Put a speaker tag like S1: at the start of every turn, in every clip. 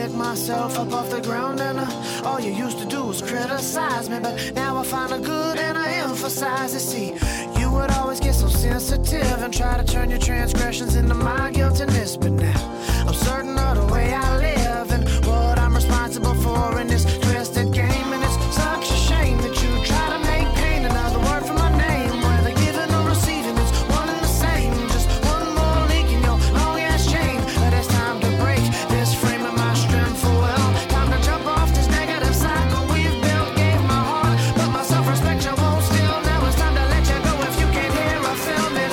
S1: pick myself up off the ground, and all you used to do was criticize me. But now I find the good and I emphasize it. See, you would always get so sensitive and try to turn your transgressions into my guiltiness. But now I'm certain of the way I live and what I'm responsible for in this twisted game. And it's such a shame that you try to make pain another word for my name. Whether giving or receiving, it's one and the same. Just one more link in your long ass chain. But it's time to break this frame of my strength for well. Time to jump off this negative cycle we've built. Gave my heart, but my self-respect you won't steal. Now it's time to let you go if you can't hear or feel me.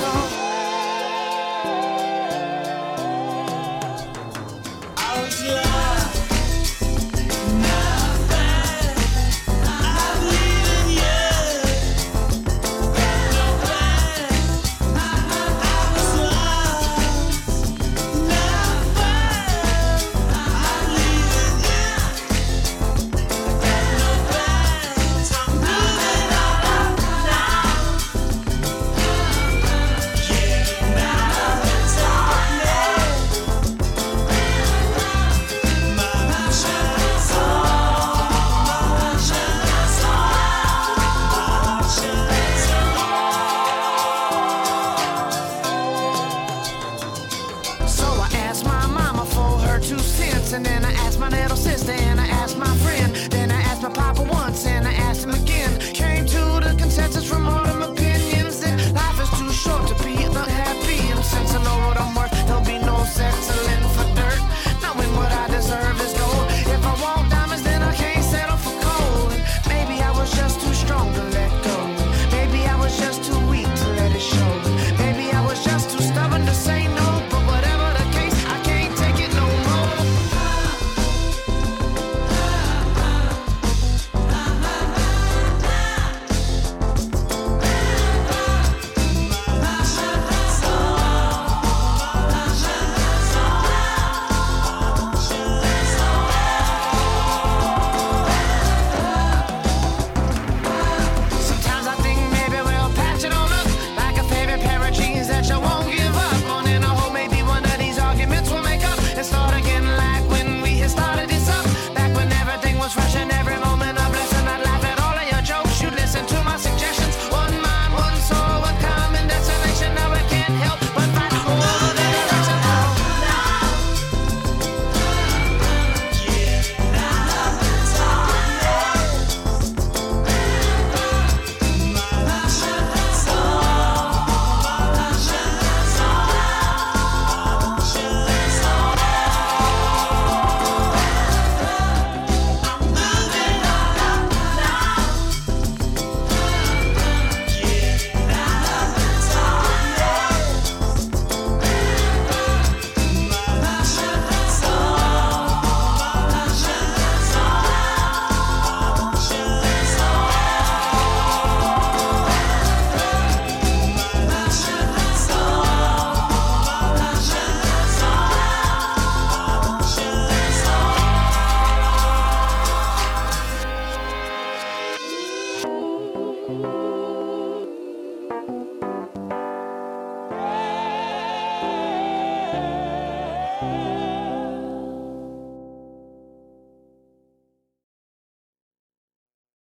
S1: And then I asked my little sister, and I asked my friend, then I asked my papa once, and I asked him again. Came to the consensus from all them opinions that life is too short to be unhappy. And since I know what I'm worth, there'll be no settling for dirt. Knowing what I deserve is gold. If I want diamonds, then I can't settle for gold. And maybe I was just too strong to let go. Maybe I was just too weak to let it show. Maybe I was just too stubborn to say no. But whatever the case, I can't take it no more.
S2: Thank you.